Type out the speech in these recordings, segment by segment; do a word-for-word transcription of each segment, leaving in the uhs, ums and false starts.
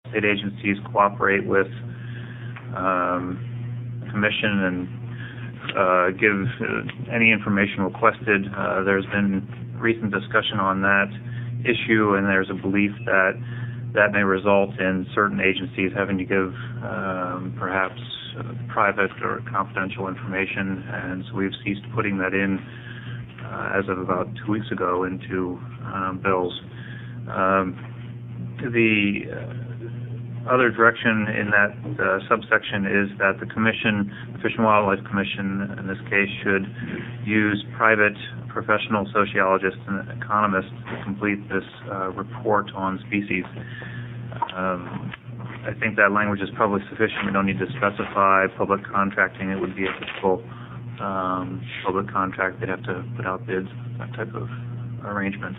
state agencies cooperate with um, Commission and uh, give uh, any information requested. Uh, there's been recent discussion on that issue, and there's a belief that that may result in certain agencies having to give um, perhaps uh, private or confidential information, and so we've ceased putting that in uh, as of about two weeks ago into um, bills. Um, the uh, other direction in that uh, subsection is that the Commission, the Fish and Wildlife Commission in this case, should use private professional sociologists and economists to complete this uh, report on species. Um, I think that language is probably sufficient. We don't need to specify public contracting. It would be a typical um, public contract. They'd have to put out bids, that type of arrangement.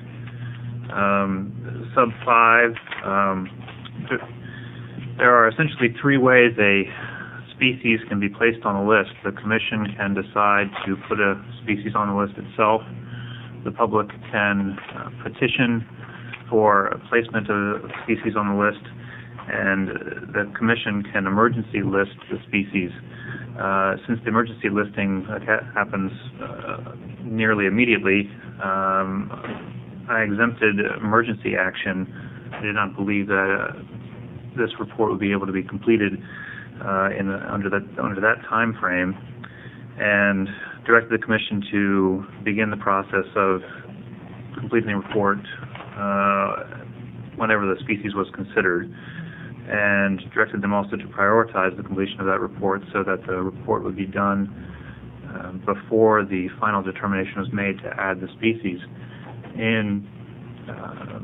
Um, sub five, um, th there are essentially three ways a species can be placed on a list. The Commission can decide to put a species on the list itself. The public can uh, petition for placement of a species on the list, and the Commission can emergency list the species. Uh, since the emergency listing uh, happens uh, nearly immediately, um, I exempted emergency action. I did not believe that uh, this report would be able to be completed uh, in the, under that under that time frame, and directed the Commission to begin the process of completing the report uh, whenever the species was considered, and directed them also to prioritize the completion of that report so that the report would be done uh, before the final determination was made to add the species. In uh,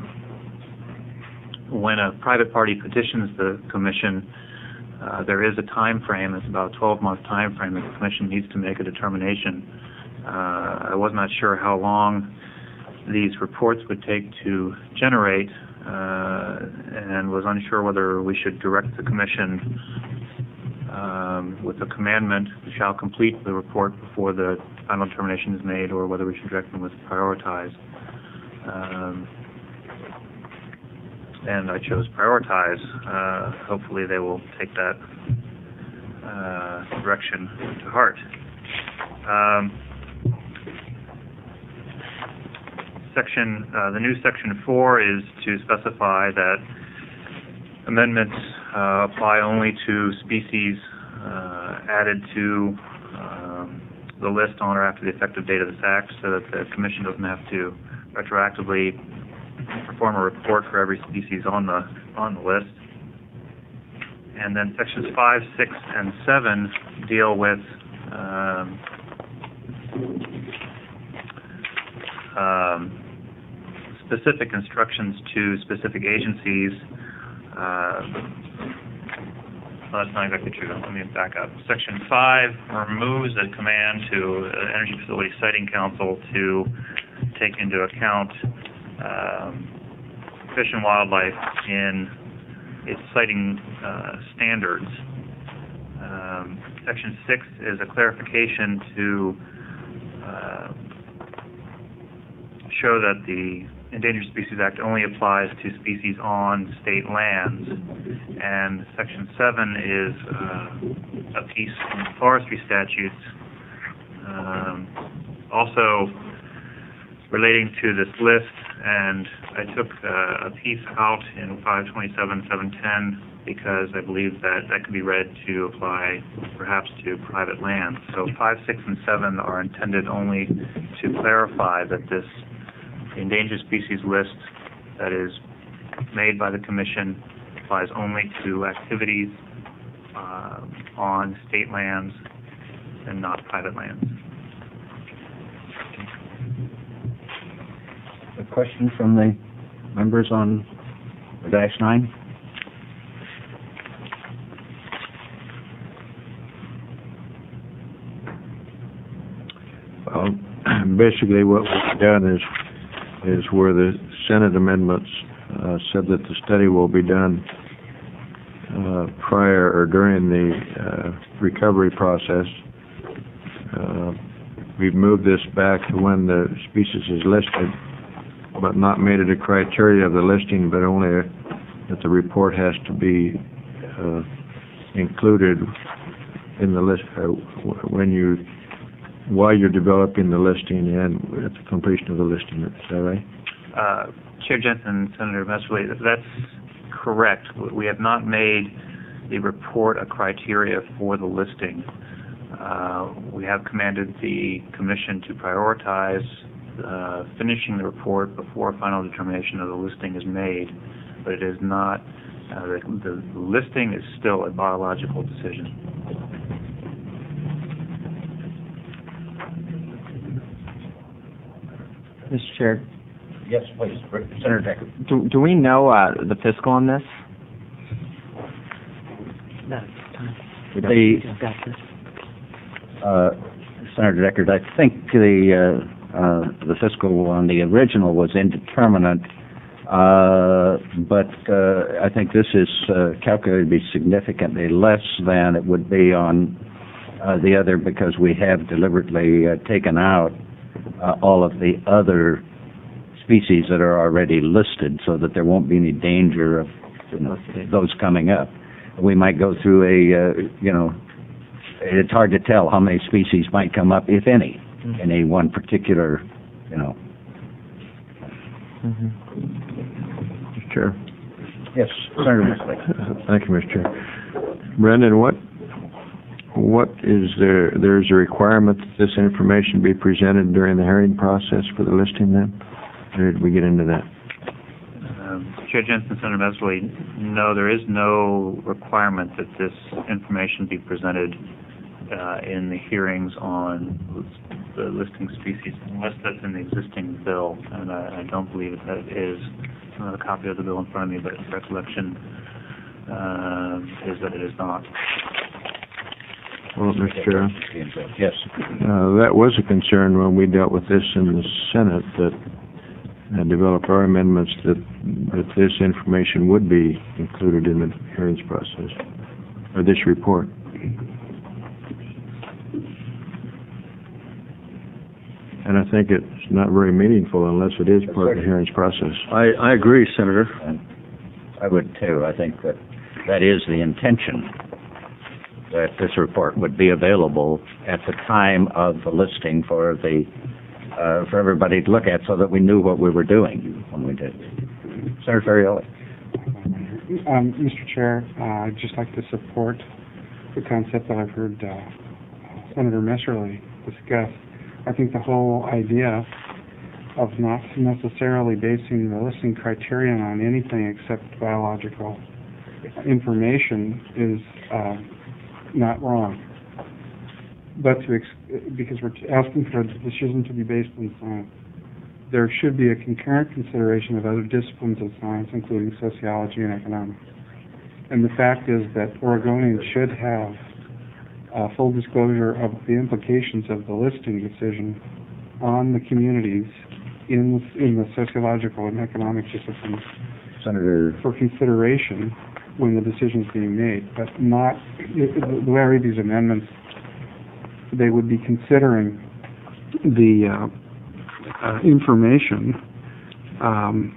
when a private party petitions the Commission, uh, there is a time frame. It's about a twelve month time frame that the Commission needs to make a determination. Uh, I was not sure how long these reports would take to generate, uh, and was unsure whether we should direct the Commission um, with a commandment, shall complete the report before the final determination is made, or whether we should direct them with prioritize. Um, and I chose prioritize. Uh, hopefully they will take that uh, direction to heart. Um, section, uh, the new section four is to specify that amendments uh, apply only to species uh, added to um, the list on or after the effective date of this act, so that the Commission doesn't have to retroactively perform a report for every species on the on the list. And then sections five, six, and seven deal with um, um, specific instructions to specific agencies. Uh, well, that's not exactly true. Let me back up. Section five removes a command to the Energy Facility Siting Council to take into account um, Fish and Wildlife in its siting uh, standards. Um, section six is a clarification to uh, show that the Endangered Species Act only applies to species on state lands, and section seven is uh, a piece in the forestry statutes um, also relating to this list, and I took uh, a piece out in five twenty-seven seven ten because I believe that that could be read to apply perhaps to private lands. So five, six, and seven are intended only to clarify that this endangered species list that is made by the Commission applies only to activities uh, on state lands and not private lands. A question from the members on dash nine? Well, basically what we've done is is where the Senate amendments uh, said that the study will be done uh, prior or during the uh, recovery process. Uh, we've moved this back to when the species is listed, but not made it a criteria of the listing, but only a, that the report has to be uh, included in the list uh, when you, while you're developing the listing and at the completion of the listing. Is that right? Uh, Chair Jensen, Senator Messerly, that's correct. We have not made the report a criteria for the listing. Uh, we have commanded the Commission to prioritize uh, finishing the report before final determination of the listing is made, but it is not, uh, the, the listing is still a biological decision. Mister Chair, Yes, please. Senator Decker. do, do we know uh, the fiscal on this? The, uh, Senator Deckard, I think the, uh, uh, the fiscal on the original was indeterminate, uh, but, uh, I think this is, uh, calculated to be significantly less than it would be on, uh, the other, because we have deliberately, uh, taken out, uh, all of the other species that are already listed, so that there won't be any danger of, you know, those coming up. We might go through a, uh, you know, it's hard to tell how many species might come up, if any, mm-hmm. in a one particular, you know. Mm-hmm. Mister Chair. Yes, Senator Messerly. Thank you, Mister Chair. Brendan, what what is there? There's a requirement that this information be presented during the hearing process for the listing, then? Or did we get into that? Um, Chair Jensen, Senator Messerly, no, there is no requirement that this information be presented uh, in the hearings on the listing species, unless that's in the existing bill, and I, I don't believe that it is. I don't have a copy of the bill in front of me, but recollection uh, is that it is not. Well, Mister Chair, Yes. uh, that was a concern when we dealt with this in the Senate, that and develop our amendments that, that this information would be included in the hearings process, or this report. And I think it's not very meaningful unless it is part of the hearings process. I, I agree, Senator. And I would too. I think that that is the intention, that this report would be available at the time of the listing for the Uh, for everybody to look at, so that we knew what we were doing when we did. Senator Ferrioli. Um, Mister Chair, uh, I'd just like to support the concept that I've heard uh, Senator Messerly discuss. I think the whole idea of not necessarily basing the listing criterion on anything except biological information is uh, not wrong. But to ex because we're asking for a decision to be based on science, there should be a concurrent consideration of other disciplines of science, including sociology and economics. And the fact is that Oregonians should have uh, full disclosure of the implications of the listing decision on the communities in in the sociological and economic disciplines, Senator, for consideration when the decision is being made, but not the way I read these amendments. They would be considering the uh, uh, information, um,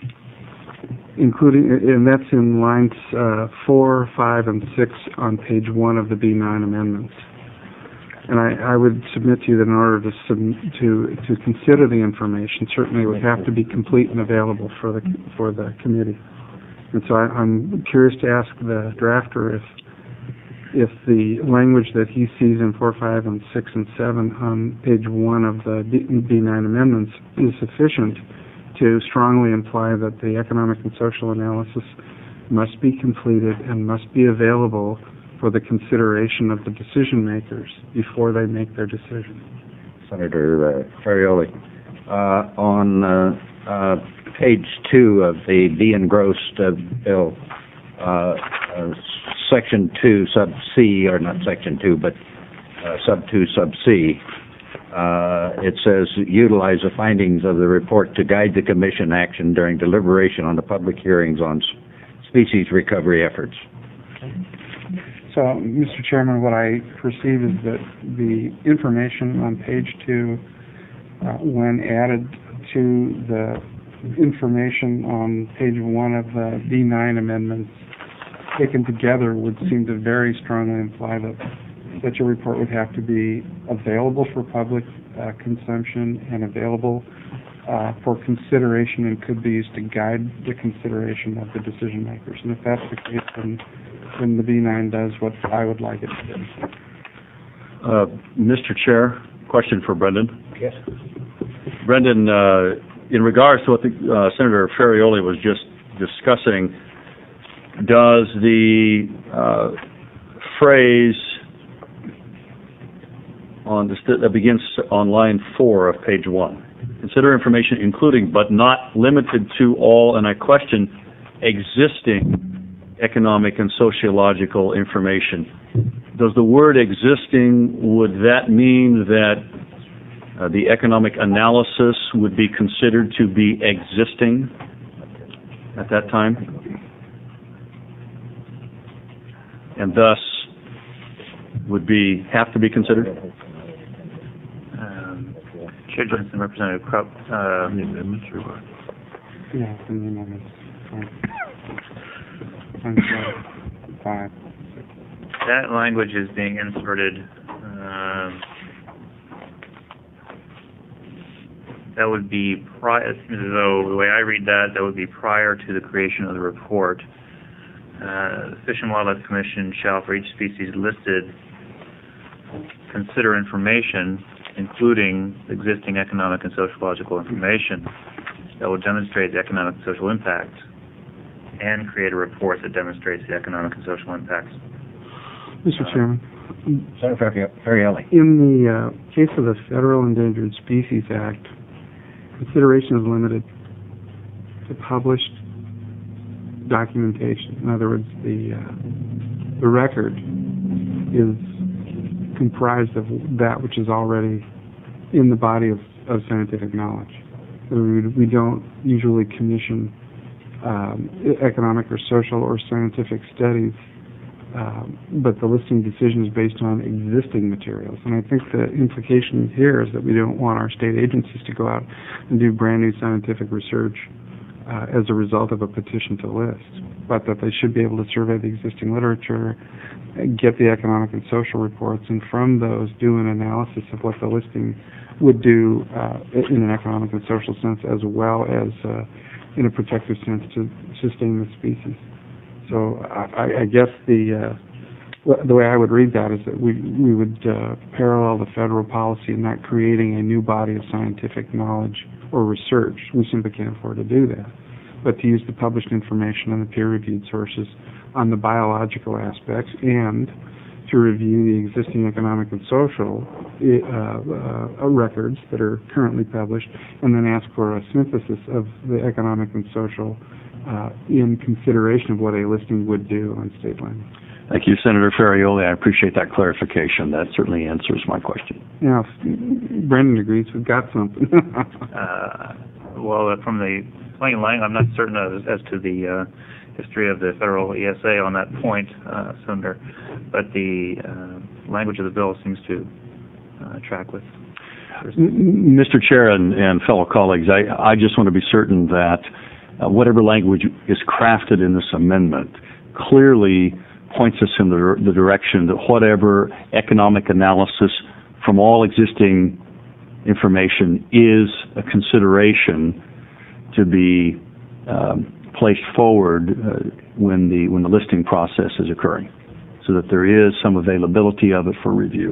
including, and that's in lines uh, four, five, and six on page one of the B nine amendments. And I, I would submit to you that in order to sub to to consider the information, certainly it would have to be complete and available for the for the committee. And so I, I'm curious to ask the drafter if. if the language that he sees in four, five, and six, and seven on page one of the B nine amendments is sufficient to strongly imply that the economic and social analysis must be completed and must be available for the consideration of the decision makers before they make their decision. Senator uh, Ferrioli, uh, on uh, uh, page two of the be engrossed uh, bill, uh, uh, section two, sub C, or not section two, but uh, sub two, sub C, uh, it says, utilize the findings of the report to guide the Commission action during deliberation on the public hearings on species recovery efforts. So, Mister Chairman, what I perceive is that the information on page two, uh, when added to the information on page one of the D nine amendments taken together would seem to very strongly imply that such a report would have to be available for public uh, consumption and available uh, for consideration and could be used to guide the consideration of the decision makers. And if that's the case, then, then the B nine does what I would like it to do. Uh, Mister Chair, question for Brendan. Yes. Brendan, uh, in regards to what the, uh, Senator Ferrioli was just discussing, does the uh, phrase on the st- that begins on line four of page one, consider information including but not limited to all, and I question, existing economic and sociological information. Does the word existing, would that mean that uh, the economic analysis would be considered to be existing at that time? And thus would be, have to be considered? Um, Chair Johnson, Representative Krupp, uh, Any amendments or what? Yeah, it's in the amendments. On slide five. that language is being inserted, um, that would be prior, though the way I read that, that would be prior to the creation of the report. Uh, the Fish and Wildlife Commission shall, for each species listed, consider information, including existing economic and sociological information that will demonstrate the economic and social impact, and create a report that demonstrates the economic and social impacts. Mister Uh, Chairman, Senator Ferrioli. in the uh, case of the Federal Endangered Species Act, consideration is limited to published documentation. In other words, the uh, the record is comprised of that which is already in the body of, of scientific knowledge. So we, we don't usually commission um, economic or social or scientific studies, um, but the listing decision is based on existing materials. And I think the implication here is that we don't want our state agencies to go out and do brand new scientific research uh, as a result of a petition to list, but that they should be able to survey the existing literature, get the economic and social reports, and from those do an analysis of what the listing would do uh, in an economic and social sense, as well as uh, in a protective sense to sustain the species. So I, I guess the uh, the way I would read that is that we we would uh, parallel the federal policy in not creating a new body of scientific knowledge or research. We simply can't afford to do that. But to use the published information and the peer-reviewed sources on the biological aspects, and to review the existing economic and social uh, uh, records that are currently published, and then ask for a synthesis of the economic and social uh, in consideration of what a listing would do on state land. Thank you, Senator Ferrioli. I appreciate that clarification. That certainly answers my question. Yeah, if Brendan agrees, we've got something. uh, well, uh, from the plain language, I'm not certain as, as to the uh, history of the federal E S A on that point, uh, Senator, but the uh, language of the bill seems to uh, track with. Mister Chair and, and fellow colleagues, I, I just want to be certain that uh, whatever language is crafted in this amendment clearly points us in the, the direction that whatever economic analysis from all existing information is a consideration to be um, placed forward uh, when the when the listing process is occurring, so that there is some availability of it for review.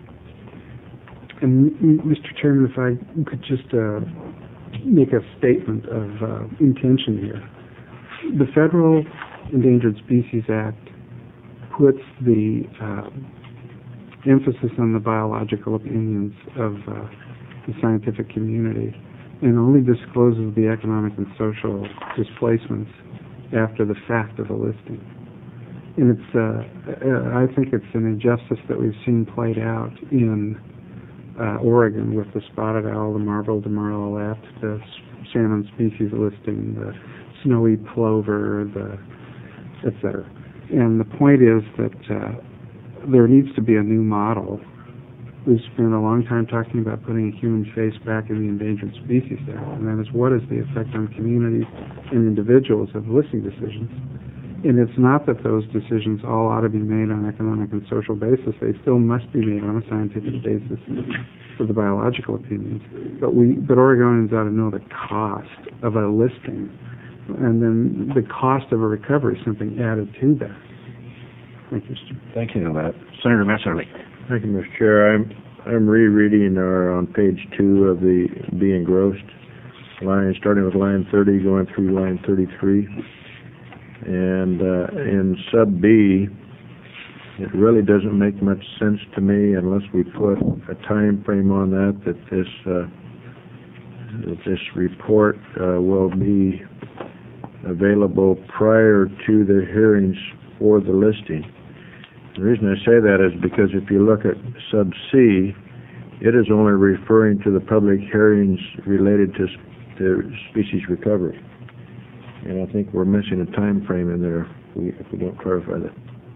And Mister Chairman, if I could just uh, make a statement of uh, intention here. The Federal Endangered Species Act puts the uh, emphasis on the biological opinions of uh, the scientific community, and only discloses the economic and social displacements after the fact of a listing. And it's, uh, I think it's an injustice that we've seen played out in uh, Oregon with the spotted owl, the marbled demarlet, the salmon species listing, the snowy plover, the et cetera. And the point is that uh, there needs to be a new model we've spent a long time talking about putting a human face back in the endangered species there, and that is, what is the effect on communities and individuals of listing decisions? And it's not that those decisions all ought to be made on economic and social basis. They still must be made on a scientific basis for the biological opinions. But we, but Oregonians ought to know the cost of a listing, and then the cost of a recovery, something added to that. Thank you, Mister Thank you. Uh, Senator Messerly. Thank you, Mister Chair. I'm, I'm rereading our, on page two of the Be Engrossed line, starting with line thirty, going through line thirty-three. And uh, in sub B, it really doesn't make much sense to me unless we put a time frame on that, that this uh, that this report uh, will be available prior to the hearings for the listing. The reason I say that is because if you look at sub C, it is only referring to the public hearings related to, to species recovery. And I think we're missing a time frame in there if we, if we don't clarify that.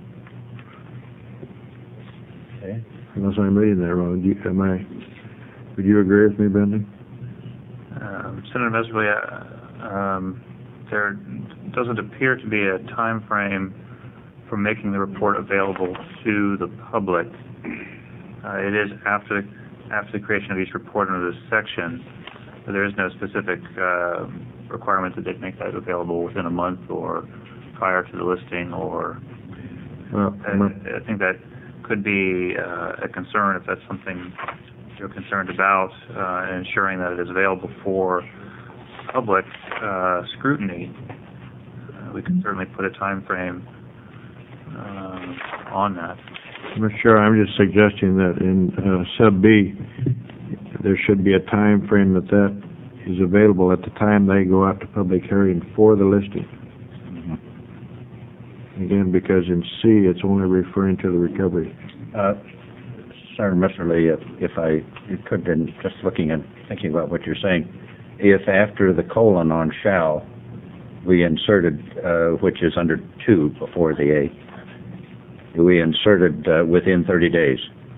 Okay. Unless I'm reading that wrong. Do you, am I, would you agree with me, Brendan? Um, Senator Messerly, uh, um, there doesn't appear to be a time frame for making the report available to the public. Uh, it is after after the creation of each report under this section, but there is no specific uh, requirement that they make that available within a month or prior to the listing, or Well, I, I think that could be uh, a concern if that's something you're concerned about, uh, ensuring that it is available for public uh, scrutiny. Uh, we can certainly put a time frame uh, on that. Mister Chair, I'm just suggesting that in uh, sub B, there should be a time frame that that is available at the time they go out to public hearing for the listing. Mm-hmm. Again, because in C, it's only referring to the recovery. Uh, Senator Messerly, if, if I could, then just looking and thinking about what you're saying, if after the colon on shall, we inserted, uh, which is under two before the A, we inserted uh, within thirty days.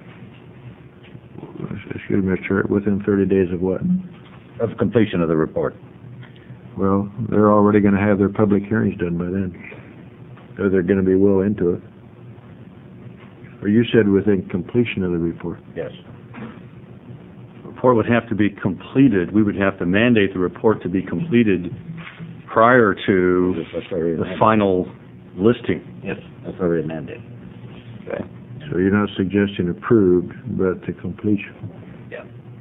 Excuse me, Mister Chair, within thirty days of what? Of completion of the report. Well, they're already going to have their public hearings done by then. Or they're going to be well into it. Or you said within completion of the report. Yes. The report would have to be completed. We would have to mandate the report to be completed prior to the final listing. Yes, that's already mandated. Okay. So you're not suggesting approved, but to completion. Yeah.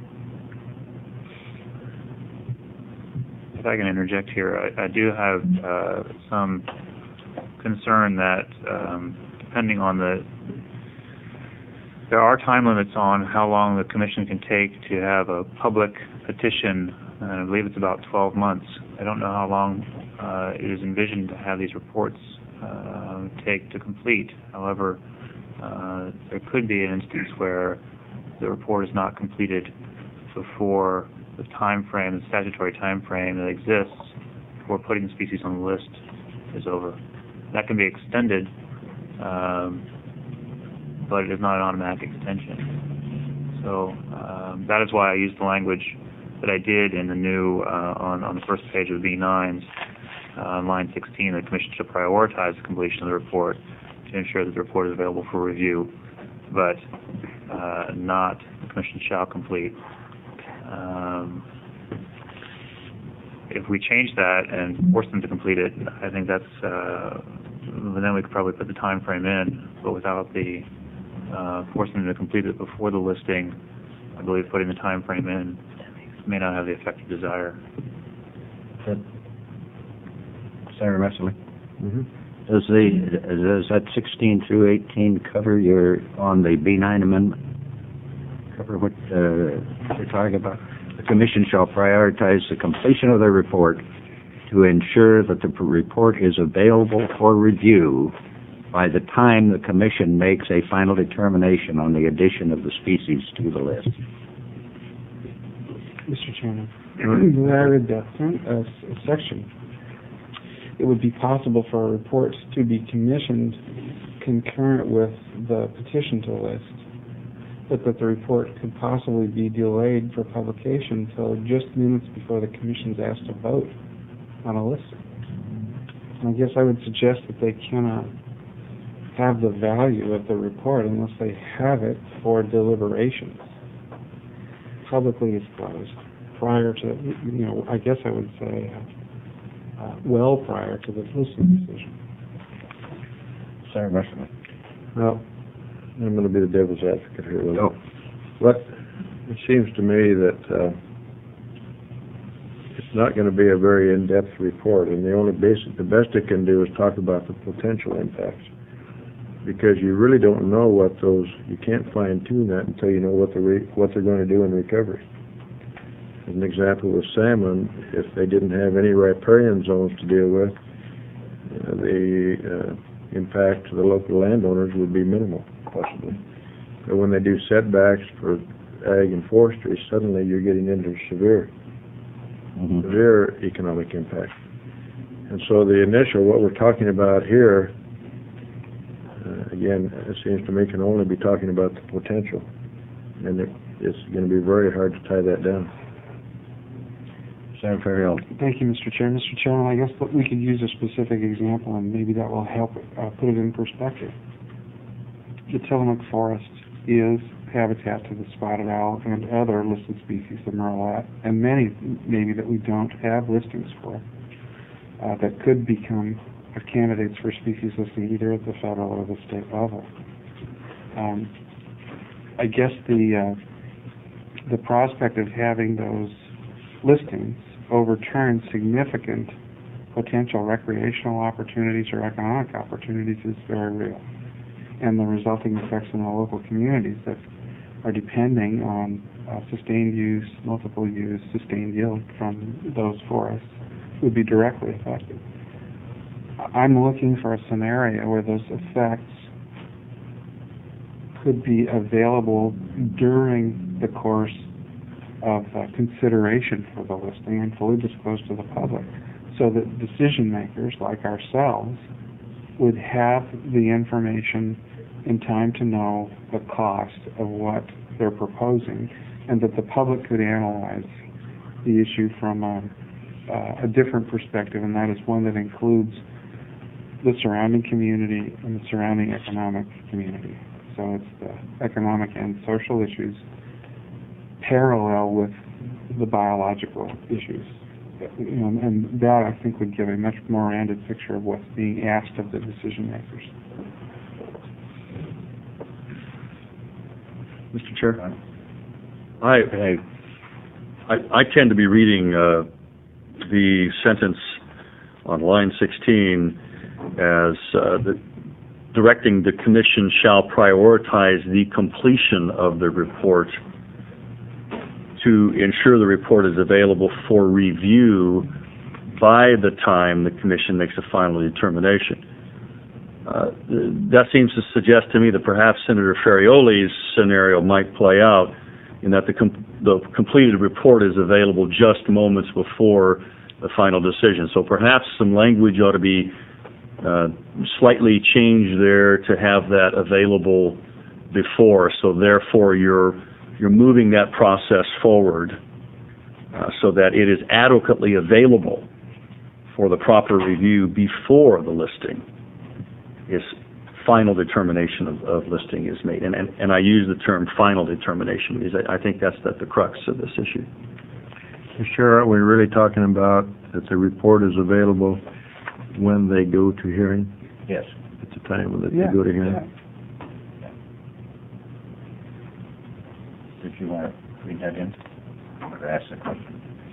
If I can interject here, I, I do have uh, some concern that um, depending on the, there are time limits on how long the commission can take to have a public petition, and I believe it's about twelve months. I don't know how long uh, it is envisioned to have these reports uh, take to complete. However, uh, there could be an instance where the report is not completed before the time frame, the statutory time frame that exists for putting the species on the list is over. That can be extended, um, but it is not an automatic extension. So um, that is why I used the language that I did in the new, uh, on, on the first page of B nines, uh, on line sixteen, the Commission should prioritize the completion of the report to ensure that the report is available for review, but uh, not the Commission shall complete. Um, if we change that and force them to complete it, I think that's, uh, then we could probably put the time frame in, but without the uh, forcing them to complete it before the listing, I believe putting the time frame in may not have the effect you desire. Senator Messerly? Mm-hmm. Does the, does that sixteen through eighteen cover your, on the B nine amendment, cover what uh, you're talking about? The Commission shall prioritize the completion of the report to ensure that the report is available for review by the time the Commission makes a final determination on the addition of the species to the list. Mister Chairman, when I read that uh, section, it would be possible for a report to be commissioned concurrent with the petition to list. but that the report could possibly be delayed for publication until just minutes before the commission's asked to vote on a listing. And I guess I would suggest that they cannot have the value of the report unless they have it for deliberations, publicly disclosed, prior to, you know, I guess I would say, uh, uh, well prior to the listing decision. Senator Messerly. Well, I'm going to be the devil's advocate here. a little. Oh. But it seems to me that uh, it's not going to be a very in-depth report, and the only basic, the best it can do is talk about the potential impacts, because you really don't know what those. You can't fine-tune that until you know what the re, what they're going to do in recovery. As an example with salmon, if they didn't have any riparian zones to deal with, uh, the uh, impact to the local landowners would be minimal, possibly. But when they do setbacks for ag and forestry, suddenly you're getting into severe, mm-hmm. severe economic impact. And so the initial, what we're talking about here, uh, again, it seems to me can only be talking about the potential. And it, it's going to be very hard to tie that down. Senator Ferrielli. Thank you, Mister Chair. Mister Chairman, I guess that we could use a specific example, and maybe that will help uh, put it in perspective. The Tillamook Forest is habitat to the spotted owl and other listed species of murrelet, and many maybe that we don't have listings for, uh, that could become uh, candidates for species listing either at the federal or the state level. Um, I guess the uh, the prospect of having those listings overturn significant potential recreational opportunities or economic opportunities is very real. And the resulting effects in the local communities that are depending on uh, sustained use, multiple use, sustained yield from those forests would be directly affected. I'm looking for a scenario where those effects could be available during the course of uh, consideration for the listing and fully disclosed to the public, so that decision makers like ourselves would have the information in time to know the cost of what they're proposing, and that the public could analyze the issue from a, uh, a different perspective, and that is one that includes the surrounding community and the surrounding economic community. So it's the economic and social issues parallel with the biological issues. You know, and that, I think, would give a much more rounded picture of what's being asked of the decision makers. Mister Chair? I, I, I tend to be reading uh, the sentence on line sixteen as uh, the, directing the Commission shall prioritize the completion of the report to ensure the report is available for review by the time the Commission makes a final determination. Uh, that seems to suggest to me that perhaps Senator Ferrioli's scenario might play out in that the, com the completed report is available just moments before the final decision. So perhaps some language ought to be uh, slightly changed there to have that available before, so therefore you're You're moving that process forward uh, so that it is adequately available for the proper review before the listing is final determination of, of listing is made. And, and, and I use the term final determination because I, I think that's the, the crux of this issue. Sure, are we really talking about that the report is available when they go to hearing? Yes. At the time that Yeah, they go to hearing? yeah. Did you want to read that in? Or ask the question?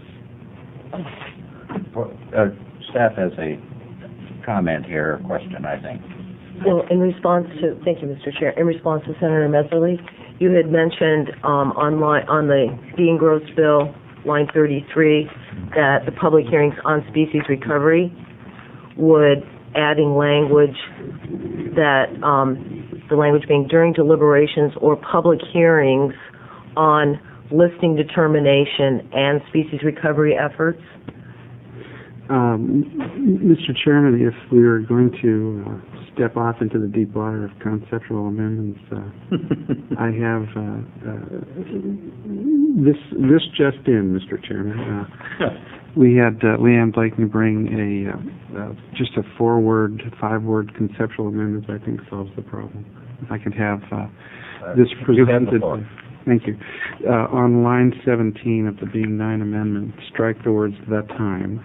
Uh, staff has a comment here, a question, I think. Well, in response to, thank you, Mister Chair, in response to Senator Messerly, you had mentioned um, on, line, on the Dean Gross bill, line thirty-three, that the public hearings on species recovery would adding language that, um, the language being during deliberations or public hearings on listing determination and species recovery efforts. Um, Mister Chairman, if we were going to uh, step off into the deep water of conceptual amendments, uh, I have uh, uh, this this just in, Mister Chairman. Uh, we had uh, Leanne Blakeney bring a uh, uh, just a four-word, five-word conceptual amendment. I think solves the problem. If I could have uh, this You have the presented. floor. Thank you. Uh, on line seventeen of the B nine amendment, strike the words "the time"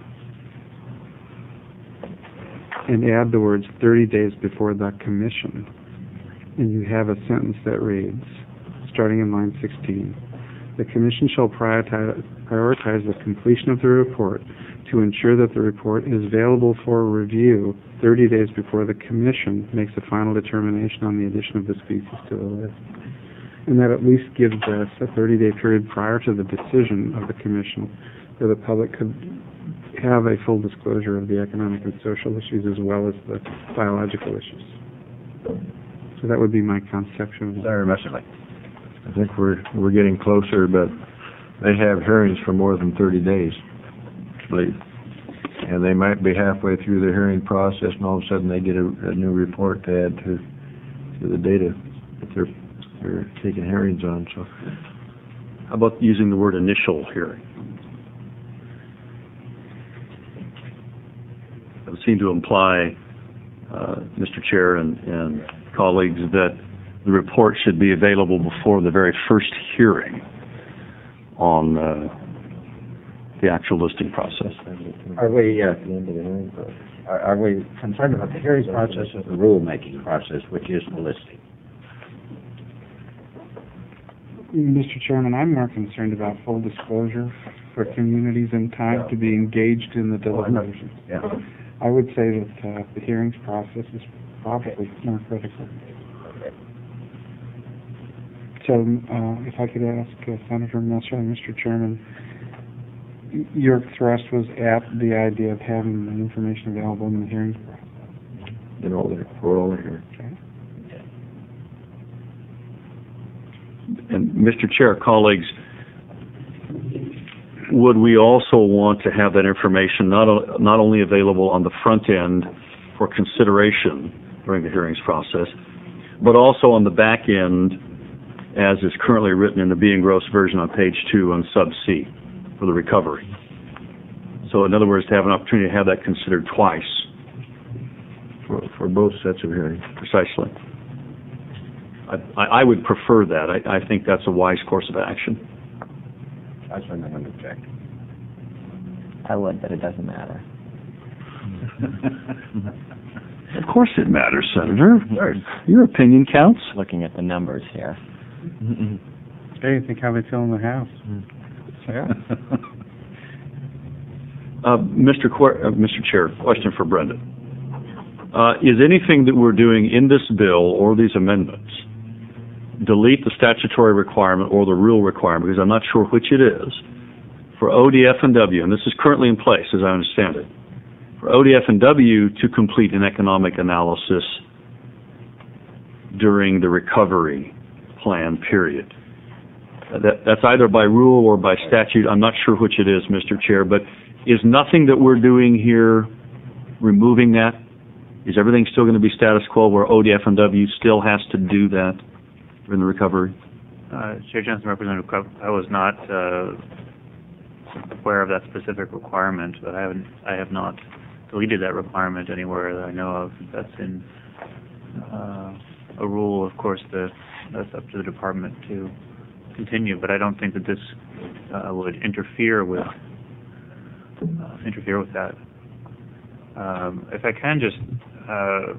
and add the words thirty days before the commission. And you have a sentence that reads, starting in line sixteen, the commission shall prioritize, prioritize the completion of the report to ensure that the report is available for review thirty days before the commission makes a final determination on the addition of the species to the list. And that at least gives us a thirty-day period prior to the decision of the commission where the public could have a full disclosure of the economic and social issues as well as the biological issues. So that would be my conception. Senator Messerly. I think we're, we're getting closer, but they have hearings for more than thirty days, I believe. And they might be halfway through the hearing process, and all of a sudden they get a, a new report to add to, to the data that they're, they're taking hearings on, so. How about using the word initial hearing? That would seem to imply, uh, Mister Chair and, and colleagues, that the report should be available before the very first hearing on uh, the actual listing process. Are we, uh, are, are we concerned about the hearing process or the rulemaking process, which is the listing? Mister Chairman, I'm more concerned about full disclosure for communities in time to be engaged in the deliberations. Yeah. I would say that uh, the hearings process is probably more critical. So, uh, if I could ask uh, Senator Messerly, Mister Chairman, y- your thrust was at the idea of having the information available in the hearings process. In all the, for all the hearings. Okay. And Mister Chair, colleagues, would we also want to have that information not, o- not only available on the front end for consideration during the hearings process, but also on the back end, as is currently written in the B. Engross version on page two on sub C for the recovery? So in other words, to have an opportunity to have that considered twice. For, for both sets of hearings. Precisely. I, I, I would prefer that. I, I think that's a wise course of action. I certainly wouldn't object. I would, but it doesn't matter. Of course it matters, Senator. Your opinion counts. Looking at the numbers here. Hey, think how they feel in the House. Sure. uh, Mister Qu- uh, Mister Chair, question for Brendan. Uh, is anything that we're doing in this bill or these amendments delete the statutory requirement or the rule requirement, because I'm not sure which it is, for O D F and W, and this is currently in place as I understand it, for O D F and W to complete an economic analysis during the recovery plan period? Uh, that, that's either by rule or by statute. I'm not sure which it is, Mister Chair, but is nothing that we're doing here removing that? Is everything still going to be status quo where O D F and W still has to do that during the recovery? Uh, Chair Johnson, Representative Cook, I was not uh, aware of that specific requirement, but I haven't, I have not deleted that requirement anywhere that I know of. That's in uh, a rule, of course, the, that's up to the department to continue, but I don't think that this uh, would interfere with uh, interfere with that. Um, if I can just uh,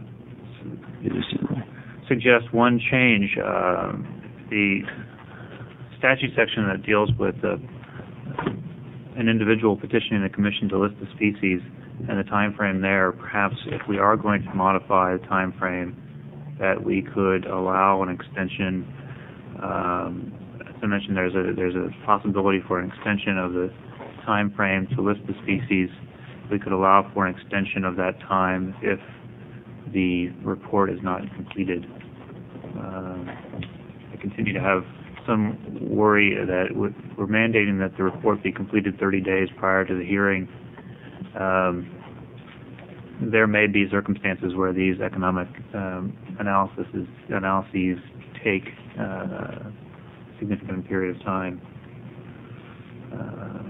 suggest one change, uh, the statute section that deals with uh, an individual petitioning the commission to list the species and the time frame there, perhaps if we are going to modify the time frame, that we could allow an extension. Um, as I mentioned, there's a there's a possibility for an extension of the time frame to list the species. We could allow for an extension of that time if the report is not completed. Uh, I continue to have some worry that we're mandating that the report be completed thirty days prior to the hearing. Um, there may be circumstances where these economic um, analysis analyses take uh, a significant period of time. Uh,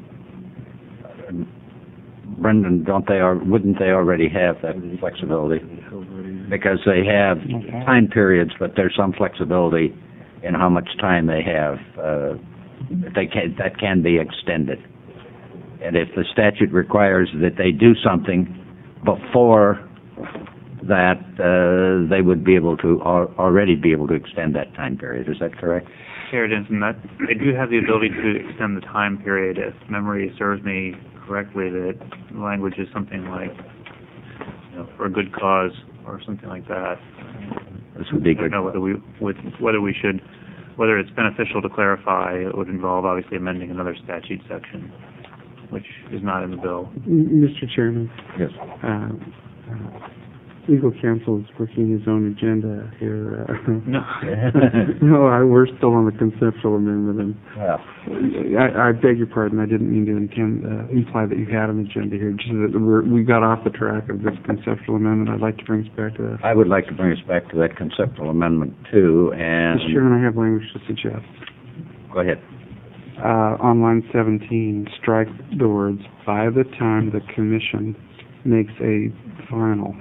Brendan, don't they, or wouldn't they already have that flexibility? Because they have time periods, but there's some flexibility in how much time they have. Uh, they can, that can be extended. And if the statute requires that they do something before that, uh, they would be able to, al- already be able to extend that time period. Is that correct? Chair Denson, that they do have the ability to extend the time period. If memory serves me correctly, that language is something like, you know, for a good cause or something like that. This would be I don't good. know whether we would, whether we should, whether it's beneficial to clarify. It would involve obviously amending another statute section, which is not in the bill. M- Mister Chairman, Yes. uh, uh, legal counsel is working his own agenda here. Uh, No. no, I, we're still on the conceptual amendment, and Well, I, I beg your pardon. I didn't mean to intend uh, imply that you had an agenda here. Just that we're, we got off the track of this conceptual amendment. I'd like to bring us back to that. I would like to bring us back to that conceptual amendment too, and... Mister Chairman, I have language to suggest. Go ahead. Uh, on line seventeen, strike the words "by the time the commission makes a final,"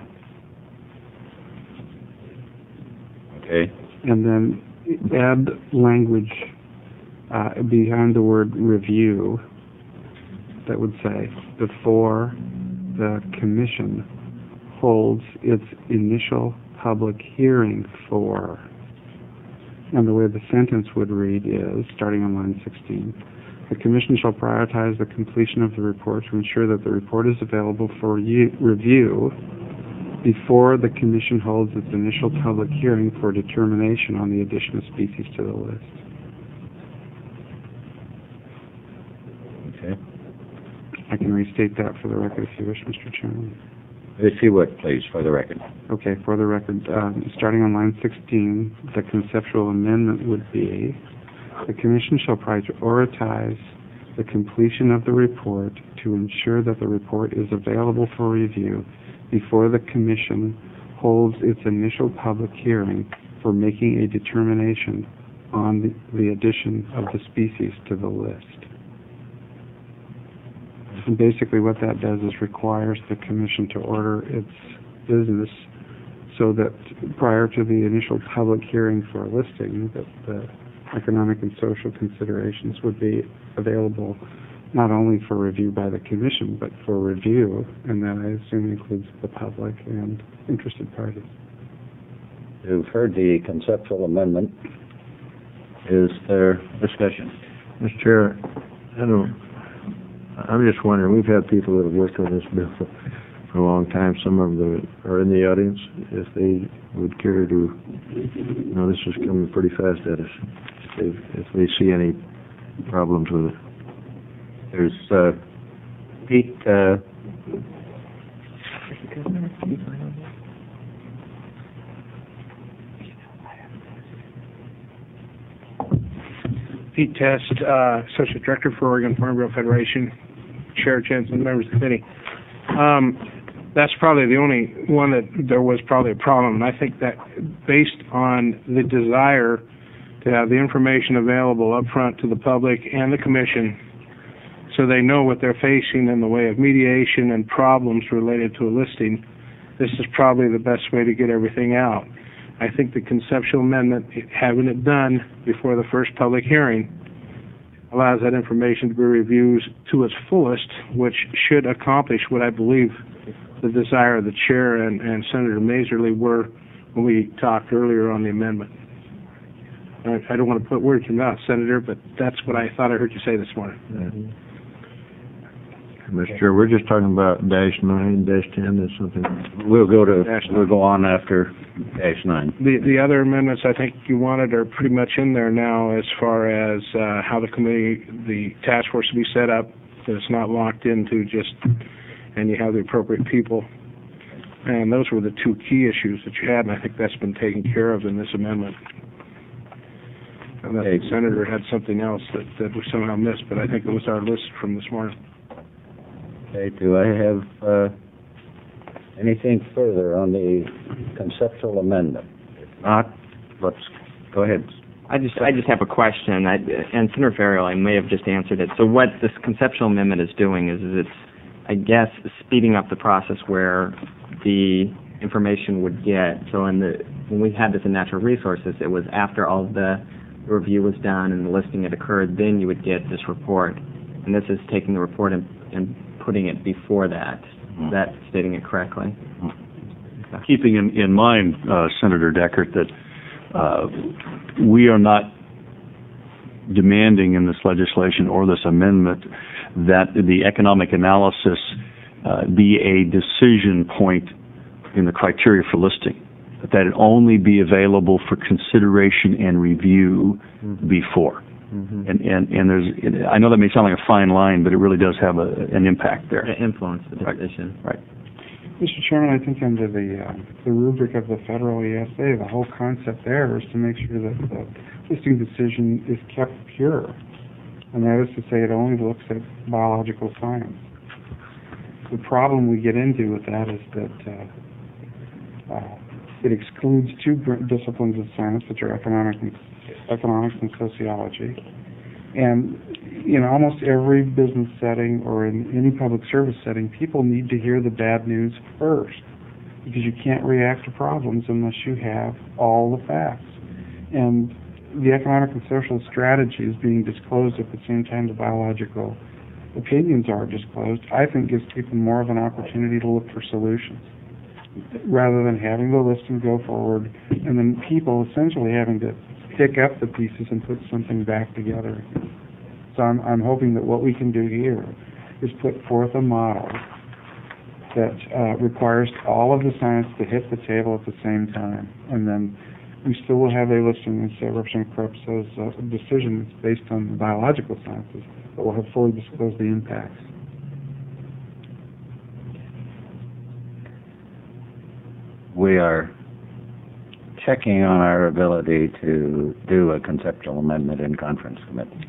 Okay. and then add language uh, behind the word "review" that would say "before the commission holds its initial public hearing for." And the way the sentence would read is, starting on line sixteen, the Commission shall prioritize the completion of the report to ensure that the report is available for ye- review before the Commission holds its initial public hearing for determination on the addition of species to the list. Okay. I can restate that for the record if you wish, Mister Chairman. If you would, please, for the record. Okay, for the record, um, starting on line sixteen, the conceptual amendment would be, the Commission shall prioritize the completion of the report to ensure that the report is available for review before the Commission holds its initial public hearing for making a determination on the, the addition of the species to the list. And basically what that does is requires the Commission to order its business so that prior to the initial public hearing for a listing, that the economic and social considerations would be available not only for review by the Commission, but for review, and that I assume includes the public and interested parties. You've heard the conceptual amendment. Is there discussion? Mister Chair, I don't, I'm just wondering, we've had people that have worked on this bill for, for a long time. Some of them are in the audience. If they would care to, you know, this is coming pretty fast at us. If, if they see any problems with it. There's, uh, Pete, uh, Pete Test, uh, Associate Director for Oregon Farm Bureau Federation, Chair, Jensen, members of the committee. Um, that's probably the only one that there was probably a problem, and I think that based on the desire to have the information available up front to the public and the commission so they know what they're facing in the way of mediation and problems related to a listing, this is probably the best way to get everything out. I think the conceptual amendment, having it done before the first public hearing, allows that information to be reviewed to its fullest, which should accomplish what I believe the desire of the chair and, and Senator Maserly were when we talked earlier on the amendment. I, I don't want to put words in your mouth, Senator, but that's what I thought I heard you say this morning. Yeah. Mister Chair, we're just talking about dash nine, dash ten, that's something. we'll go to, Dash nine. we'll go on after dash nine. The the other amendments I think you wanted are pretty much in there now as far as uh, how the committee, the task force will be set up, that it's not locked into just, and you have the appropriate people. And those were the two key issues that you had, and I think that's been taken care of in this amendment. And that Okay. the Senator had something else that, that we somehow missed, but I think it was our list from this morning. Okay, do I have, uh, anything further on the conceptual amendment? If not, let's, go ahead. I just, I just have a question, I, and Senator Farrell, I may have just answered it. So what this conceptual amendment is doing is, is it's, I guess, speeding up the process where the information would get, so in the, when we had this in natural resources, it was after all of the review was done and the listing had occurred, then you would get this report. And this is taking the report and, and putting it before that. Is that stating it correctly? Keeping in, in mind, uh, Senator Deckert, that uh, we are not demanding in this legislation or this amendment that the economic analysis uh, be a decision point in the criteria for listing, but that it only be available for consideration and review mm-hmm. before. Mm-hmm. And, and, and there's, I know that may sound like a fine line, but it really does have a, an impact there. To influence the decision. Right. right. Mister Chairman, I think under the uh, the rubric of the federal E S A, the whole concept there is to make sure that the listing decision is kept pure. And that is to say it only looks at biological science. The problem we get into with that is that uh, uh, it excludes two disciplines of science, which are economic and, economics and sociology. And in almost every business setting or in any public service setting, people need to hear the bad news first, because you can't react to problems unless you have all the facts. And the economic and social strategy is being disclosed at the same time the biological opinions are disclosed, I think gives people more of an opportunity to look for solutions, rather than having the listing go forward and then people essentially having to pick up the pieces and put something back together. So I'm, I'm hoping that what we can do here is put forth a model that uh, requires all of the science to hit the table at the same time, and then we still will have a listing, as Representative Krupp says, uh, a decision that's based on the biological sciences, but we'll have fully disclosed the impacts. We are checking on our ability to do a conceptual amendment in conference committee.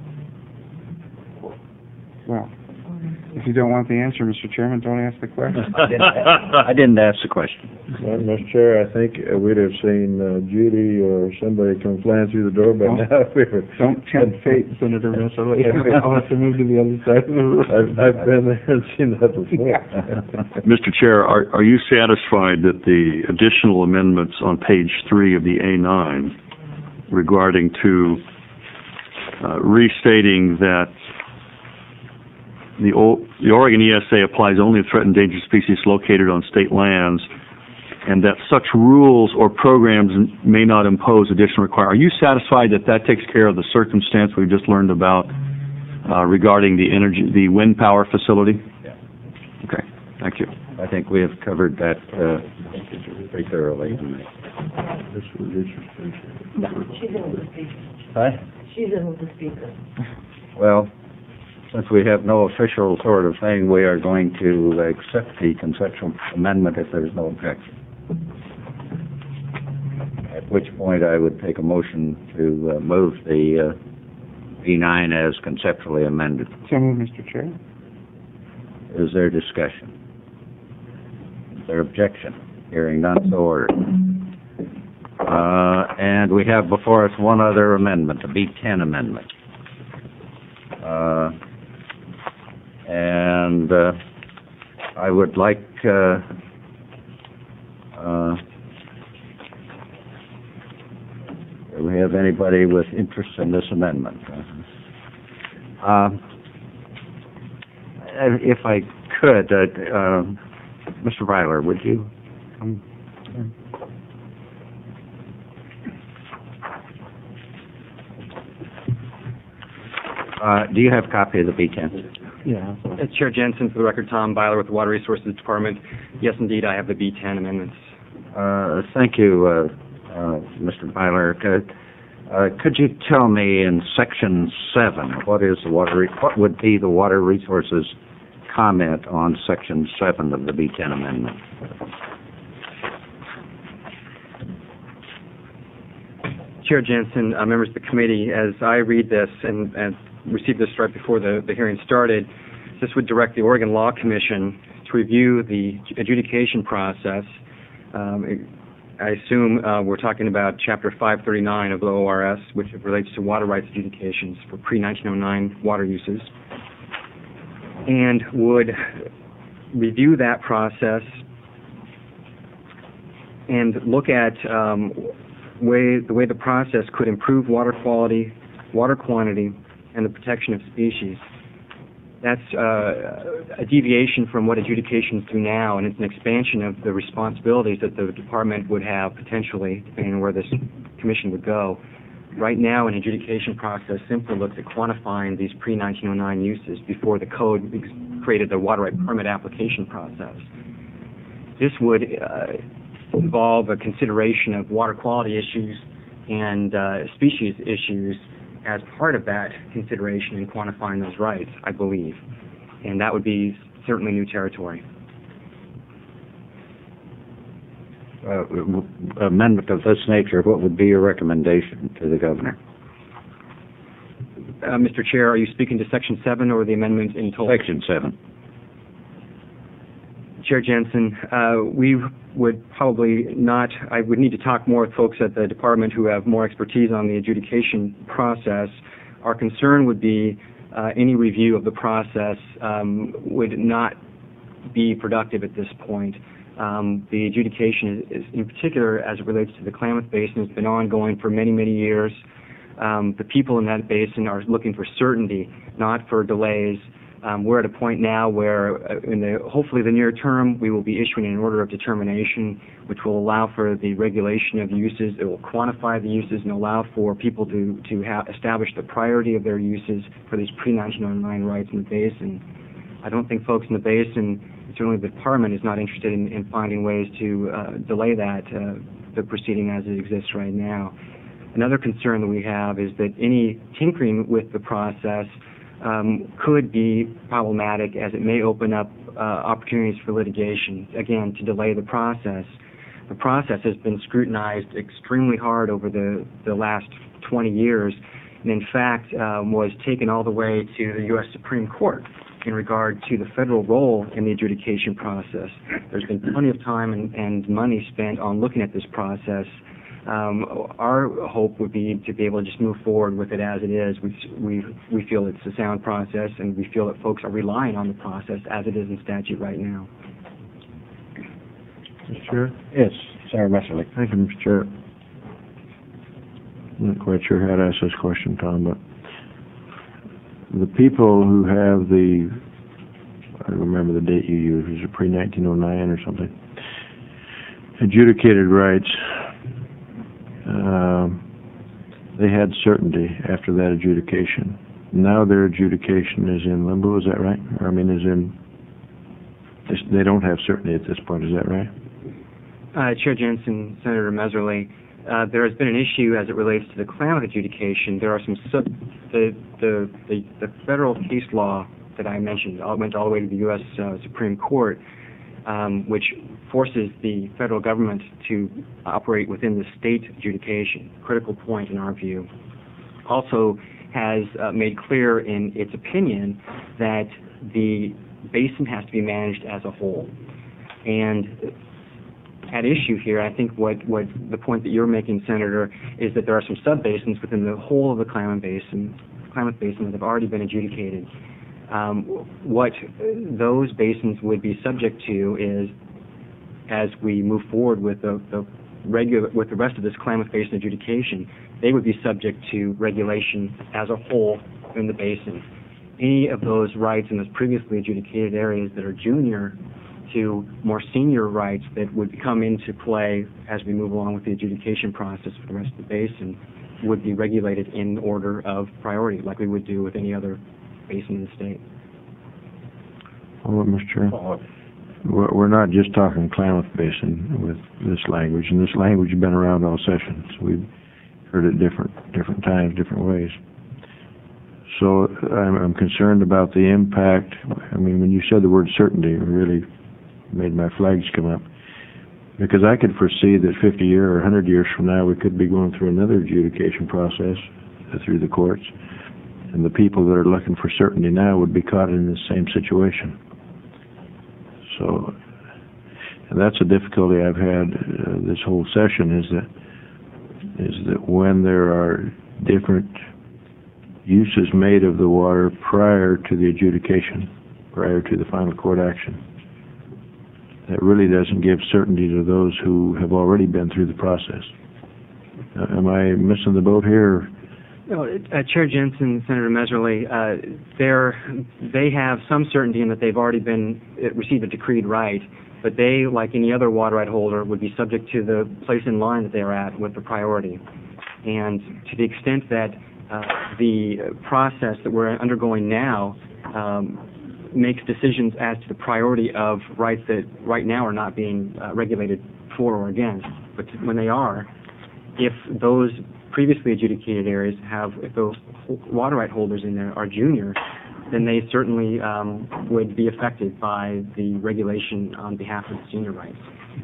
Well, if you don't want the answer, Mister Chairman, don't ask the question. I didn't, I didn't ask the question. Well, Mister Chair, I think uh, we'd have seen uh, Judy or somebody come flying through the door by Don't- now. We were- Don't tempt fate, Senator Missler. I'll have to move to the other side of the room. I've, I've been there and seen that before. Mister Chair, are, are you satisfied that the additional amendments on page three of the A nine regarding to uh, restating that the, o the Oregon E S A applies only to threatened endangered species located on state lands, and that such rules or programs may not impose additional requirements? Are you satisfied that that takes care of the circumstance we just learned about uh, regarding the energy, the wind power facility? Yeah. Okay, thank you. I think we have covered that uh, pretty thoroughly. This was interesting. She's in with the speaker. Huh? She's in with the speaker. Well, since we have no official sort of thing, we are going to accept the conceptual amendment if there's no objection. At which point I would take a motion to uh, move the uh, B nine as conceptually amended. So moved, Mister Chair. Is there discussion? Is there objection? Hearing none, so ordered. Uh, and we have before us one other amendment, the B ten amendment. Uh, and uh, I would like uh, uh, do we have anybody with interest in this amendment? Uh, if I could, uh, uh, Mister Weiler, would you? Um, uh, do you have a copy of the B ten? Yeah. Uh, Chair Jensen, for the record, Tom Byler with the Water Resources Department. Yes, indeed, I have the B ten amendments. Uh, thank you, uh, uh, Mister Byler. Could, uh, could you tell me in section seven what is the water? Re what would be the Water Resources comment on section seven of the B ten amendment? Chair Jensen, uh, members of the committee, as I read this and, and received this right before the, the hearing started, this would direct the Oregon Law Commission to review the adjudication process. Um, I assume uh, we're talking about Chapter five thirty-nine of the O R S, which relates to water rights adjudications for pre nineteen oh nine water uses, and would review that process and look at um, way, the way the process could improve water quality, water quantity, and the protection of species. That's uh, a deviation from what adjudications do now, and it's an expansion of the responsibilities that the department would have potentially, depending on where this commission would go. Right now, an adjudication process simply looks at quantifying these pre nineteen oh nine uses before the code created the water right permit application process. This would uh, involve a consideration of water quality issues and uh, species issues as part of that consideration in quantifying those rights, I believe. And that would be certainly new territory. Uh, amendment of this nature, what would be your recommendation to the governor? Uh, Mister Chair, are you speaking to Section seven or the amendment in total? Section seven. Chair Jensen, uh, we would probably not, I would need to talk more with folks at the department who have more expertise on the adjudication process. Our concern would be uh, any review of the process um, would not be productive at this point. Um, the adjudication is, is, in particular, as it relates to the Klamath Basin, has been ongoing for many, many years. Um, the people in that basin are looking for certainty, not for delays. Um, we're at a point now where, uh, in the hopefully the near term, we will be issuing an order of determination, which will allow for the regulation of uses. It will quantify the uses and allow for people to to ha establish the priority of their uses for these pre nineteen oh nine rights in the basin. I don't think folks in the basin, certainly the department, is not interested in, in finding ways to uh, delay that uh, the proceeding as it exists right now. Another concern that we have is that any tinkering with the process Um, could be problematic, as it may open up uh, opportunities for litigation, again, to delay the process. The process has been scrutinized extremely hard over the, the last twenty years, and in fact um, was taken all the way to the U S Supreme Court in regard to the federal role in the adjudication process. There's been plenty of time and, and money spent on looking at this process. Um, our hope would be to be able to just move forward with it as it is. We, we, we feel it's a sound process, and we feel that folks are relying on the process as it is in statute right now. Mister Chair? Yes, Senator Messerly. Thank you, Mister Chair. I'm not quite sure how to ask this question, Tom, but the people who have the, I don't remember the date you used, was it pre nineteen oh nine or something, adjudicated rights, Um, they had certainty after that adjudication. Now their adjudication is in limbo, is that right? Or, I mean, is in, they don't have certainty at this point, is that right? Uh, Chair Jensen, Senator Messerly, uh, there has been an issue as it relates to the Klamath adjudication. There are some, sub, the, the, the, the federal case law that I mentioned all, went all the way to the U S Uh, Supreme Court, um, which forces the federal government to operate within the state adjudication, critical point in our view. Also has uh, made clear in its opinion that the basin has to be managed as a whole. And at issue here, I think what, what the point that you're making, Senator, is that there are some sub-basins within the whole of the Klamath Basin, Klamath Basin that have already been adjudicated. Um, what those basins would be subject to is, as we move forward with the, the regular, with the rest of this Klamath Basin adjudication, they would be subject to regulation as a whole in the basin. Any of those rights in those previously adjudicated areas that are junior to more senior rights that would come into play as we move along with the adjudication process for the rest of the basin would be regulated in order of priority, like we would do with any other basin in the state. Well, Mister Chair, we're we're not just talking Klamath Basin with this language, and this language has been around all sessions. We've heard it different different times, different ways. So I'm, I'm concerned about the impact. I mean, when you said the word certainty, it really made my flags come up. Because I could foresee that fifty years or one hundred years from now, we could be going through another adjudication process through the courts. and the people that are looking for certainty now would be caught in the same situation. So, and that's a difficulty I've had uh, this whole session, is that is that when there are different uses made of the water prior to the adjudication, prior to the final court action, that really doesn't give certainty to those who have already been through the process. Uh, am I missing the boat here? No, uh, Chair Jensen, Senator Messerly, uh, they're, they have some certainty in that they've already been uh, received a decreed right, but they, like any other water right holder, would be subject to the place in line that they are at with the priority. And to the extent that uh, the process that we're undergoing now um, makes decisions as to the priority of rights that right now are not being uh, regulated for or against, but when they are, if those previously adjudicated areas have, if those water right holders in there are junior, then they certainly um, would be affected by the regulation on behalf of the senior rights.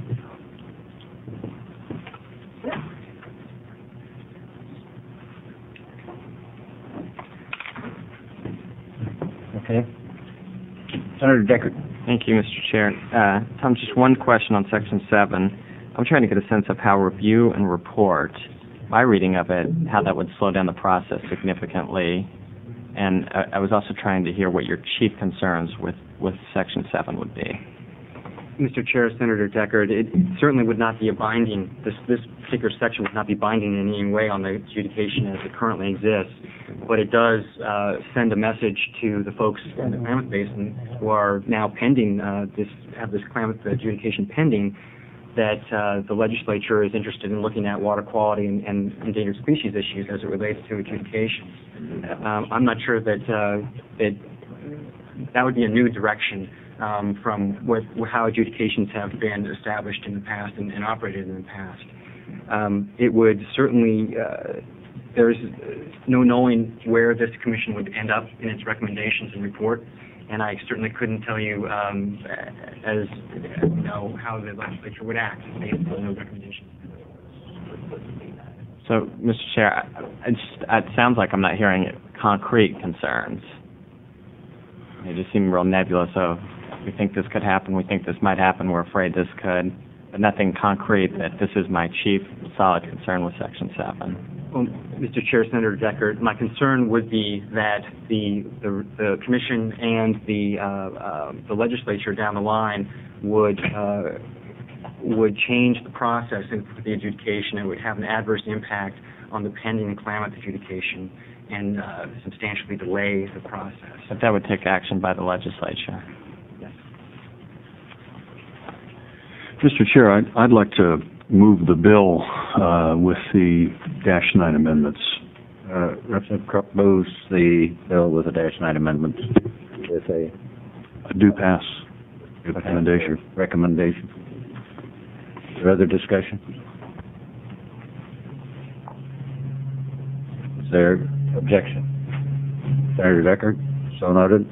Okay. Senator Deckard. Thank you, Mister Chair. Uh, Tom, just one question on Section seven. I'm trying to get a sense of how review and report, my reading of it, how that would slow down the process significantly. And I, I was also trying to hear what your chief concerns with, with Section seven would be. Mister Chair, Senator Deckard, it certainly would not be a binding, this, this particular section would not be binding in any way on the adjudication as it currently exists, but it does uh, send a message to the folks in the Klamath Basin who are now pending, uh, this, have this Klamath adjudication pending, that uh, the legislature is interested in looking at water quality and, and endangered species issues as it relates to adjudications. Um, I'm not sure that uh, it, that would be a new direction um, from what, how adjudications have been established in the past and, and operated in the past. Um, it would certainly, uh, there's no knowing where this commission would end up in its recommendations and report, and I certainly couldn't tell you, um, as you know, how the legislature would act based on those recommendations. So, Mister Chair, I just, it sounds like I'm not hearing concrete concerns. They just seem real nebulous of, we think this could happen, we think this might happen, we're afraid this could, but nothing concrete that this is my chief solid concern with Section seven. Well, Mister Chair, Senator Deckard, my concern would be that the the, the commission and the uh, uh, the legislature down the line would uh, would change the process for the adjudication. It would have an adverse impact on the pending Klamath adjudication and uh, substantially delay the process. But that would take action by the legislature. Yes. Mister Chair, I'd, I'd like to move the bill uh, with the dash nine amendments. Uh, Representative Krupp moves the bill with the dash nine amendments with a A do pass recommendation. Recommendation. Is there other discussion? Is there objection? Senator Deckard, so noted.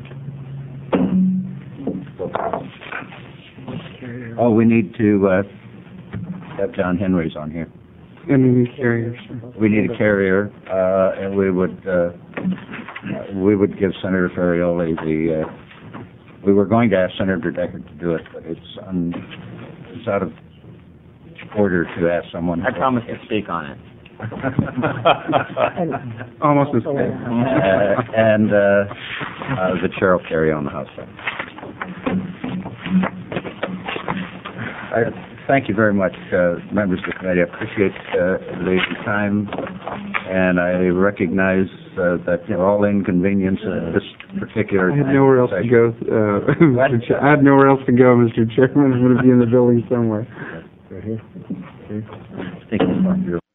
Oh, we need to uh, have John Henry's on here. And we need carriers. We need a carrier, uh, and we would uh, we would give Senator Ferrioli the. Uh, we were going to ask Senator Deckard to do it, but it's un, it's out of order to ask someone. I promise to speak on it. Almost as uh, and uh, uh, the chair will carry on the House side. I, Thank you very much, uh, members of the committee. I appreciate uh, the time, and I recognize uh, that you know, all inconvenience in this particular. I had nowhere else to go. Uh, Mister Chair. I had nowhere else to go, Mister Chairman. I'm going to be in the building somewhere. Right here. Thank you.